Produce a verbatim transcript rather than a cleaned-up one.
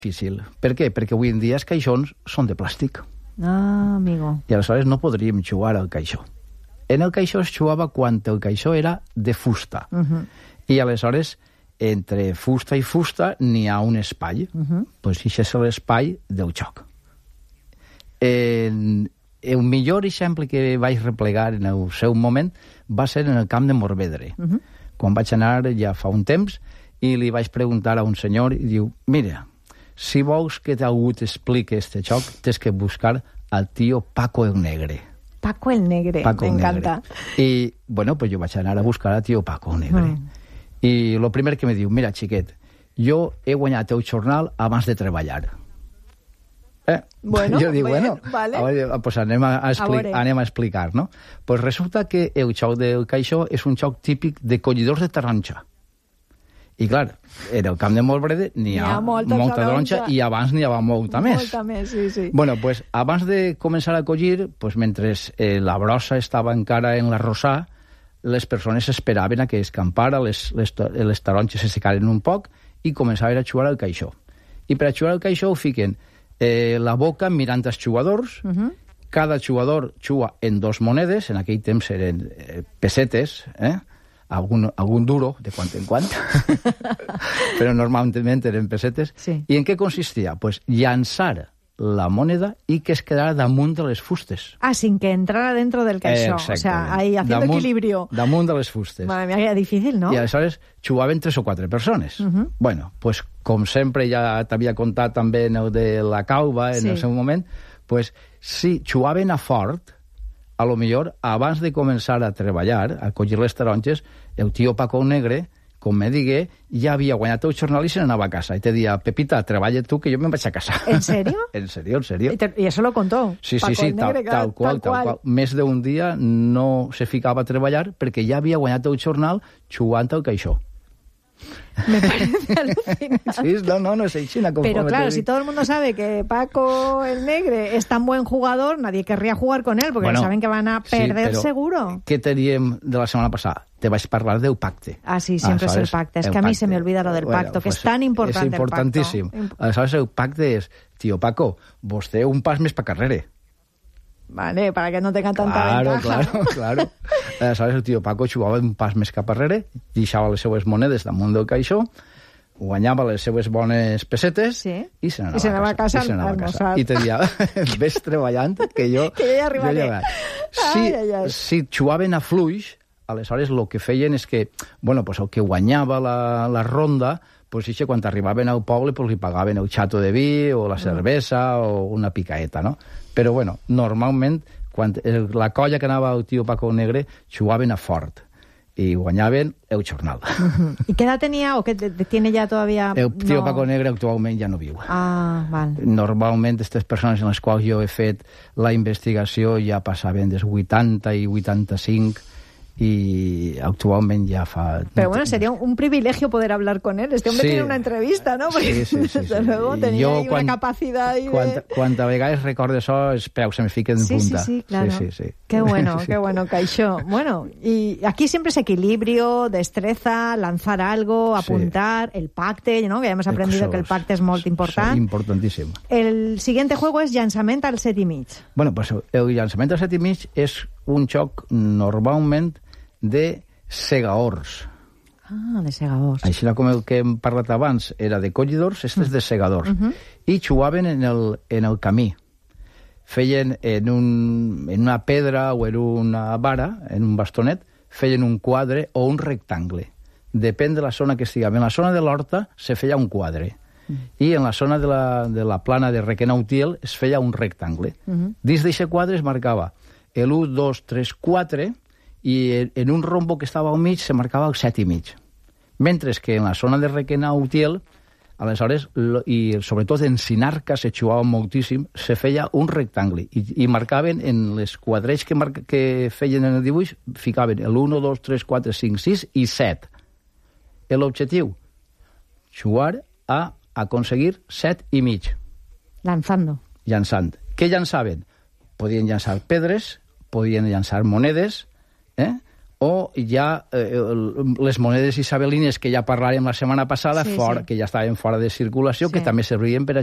difícil. Per què? Perquè avui en dia els caixons són de plàstic. Ah, amigo. I aleshores no podríem jugar al caixó. En el caixó es jugava quan el caixó era de fusta. Uh -huh. I aleshores, entre fusta i fusta, n'hi ha un espai. Uh -huh. Pues això és l'espai del joc. En, el millor exemple que vaig replegar en el seu moment va ser en el camp de Morvedre. Uh -huh. Quan vaig anar ja fa un temps i li vaig preguntar a un senyor i diu, mira, si vols que algú t'expliqui este joc, tens que buscar al tio Paco el Negre. Paco el Negre, m'encanta. I, bueno, pues jo vaig anar a buscar al tio Paco el Negre. Mm. I el primer que me diu, mira, xiquet, jo he guanyat el jornal abans de treballar. Eh? Bueno, jo dic, ben, bueno, vale. a veure, pues anem a, a, expli a anem a explicar, no? Pues resulta que el joc del caixó és un joc típic de collidors de taronja. I, clar, en el camp de Morvedre n'hi ha, ha molta, molta taronja i abans n'hi havia molta més. Molta més, sí, sí. Bueno, pues, abans de començar a collir, pues, mentre eh, la brossa estava encara en l'arrossar, les persones esperaven a que escampara, les, les, les taronges se secaren un poc i començaven a jugar al caixó. I per a jugar al caixó ho fiquen eh, la boca mirant els jugadors, uh -huh. cada jugador juga en dos monedes, en aquell temps eren eh, pessetes, eh? Algun, algun duro, de quant en quant, però normalment eren pessetes. Sí. I en què consistia? Pues llançar la moneda i que es quedara damunt de les fustes. Ah, sin que entrara dentro del caixó. Eh, o sea, ahí haciendo damunt, equilibrio. Damunt de les fustes. Madre mía, era difícil, ¿no? I aleshores jugaven tres o quatre persones. Uh -huh. Bueno, pues com sempre ja t'havia contat també en el de la cauva, en sí. el seu moment, pues si jugaven a fort, a lo millor, abans de començar a treballar, a collir les taronges, el tio Paco Negre, com me digué, ja havia guanyat el jornal i se n'anava a casa. I te dia, Pepita, treballa tu, que jo me'n vaig a casa. ¿En serio? En serio, en serio. ¿Y, te, y eso lo contó? Sí, Paco sí, sí, Negre, tal, tal, qual, tal, tal qual. Més d'un dia no se ficava a treballar perquè ja havia guanyat el jornal jugant al caixó. Me parece alucinante. Sí, no, no, no es China. Pero claro, si todo el mundo sabe que Paco el Negre es tan buen jugador, nadie querría jugar con él, porque bueno, saben que van a perder sí, seguro. ¿Qué teníem de la setmana passada? Te vaig parlar del pacte. Ah, sí, siempre ah, es el pacte. Es que a mí pacte. se me olvida lo del pacto, bueno, que pues es tan importante. Es importantíssim. Aleshores, el pacte és, tío Paco, vostè un pas més pa carrere. Vale, para que no tengan tanta claro, ventaja. Claro, claro, claro. Aleshores, el tio Paco jugava un pas més cap arrere, deixava les seues monedes damunt del caixó, guanyava les seues bones pessetes sí. i se n'anava a casa. I se n'anava a casa. I te dia, ves treballant, que jo... Que jo ja arribaré. Jo si, ai, ai, ai. si jugaven a fluix, aleshores el que feien és que, bueno, pues el que guanyava la, la ronda, pues això, quan arribaven al poble, pues li pagaven el xato de vi, o la cervesa, mm. o una picaeta, no? Però, bueno, normalment, quan la colla que anava al tio Paco Negre, jugaven a fort i guanyaven el jornal. Uh-huh. ¿Y qué edad tenía o qué tiene ya todavía? El tio no... Paco Negre actualment ja no viu. Ah, val. Normalment, aquestes persones en les quals jo he fet la investigació ja passaven dels vuitanta i vuitanta-cinc y actualmente ya fa... Pero bueno, sería un privilegio poder hablar con él. Este hombre sí. tiene una entrevista, ¿no? Porque sí, sí, sí. desde sí. luego tenía jo, ahí quan, una capacidad ahí quan, de... Cuanta vegades recordo això, els peus se me fiquen en sí, punta. Sí, sí, claro. Sí, sí, sí. Qué bueno, sí. qué bueno, Caixó. Bueno, y aquí siempre es equilibrio, destreza, lanzar algo, apuntar, sí. el pacte, ¿no? Que ya hemos aprendido Eso, que el pacte es molt important. Importantíssim. El siguiente juego es llançament al set i mig. Bueno, pues el llançament al set i mig és un joc normalment de segadors. Ah, de segadors. Així com el que hem parlat abans era de collidors, este mm. és de segadors. Uh -huh. I jugaven en el, en el camí. Feien en, un, en una pedra o en una vara, en un bastonet, feien un quadre o un rectangle. Depèn de la zona que estiguem. En la zona de l'horta se feia un quadre. Mm. I en la zona de la, de la plana de Requenautiel es feia un rectangle. Uh -huh. Dins d'aquest quadre es marcava el u, dos, tres, quatre... i en un rombo que estava al mig se marcava el set i mig. Mentre que en la zona de Requenautiel, aleshores, i sobretot en Sinarca se jugava moltíssim, se feia un rectangle i, i marcaven en les quadrells que, mar que feien en el dibuix, ficaven el u, dos, tres, quatre, cinc, sis i set. L'objectiu, jugar a aconseguir set i mig. Lanzando. Llançant. Què llançaven? Podien llançar pedres, podien llançar monedes, eh? o ja eh, les monedes isabelines que ja parlàrem la setmana passada, sí, fora, sí. que ja estaven fora de circulació, sí. que també servien per a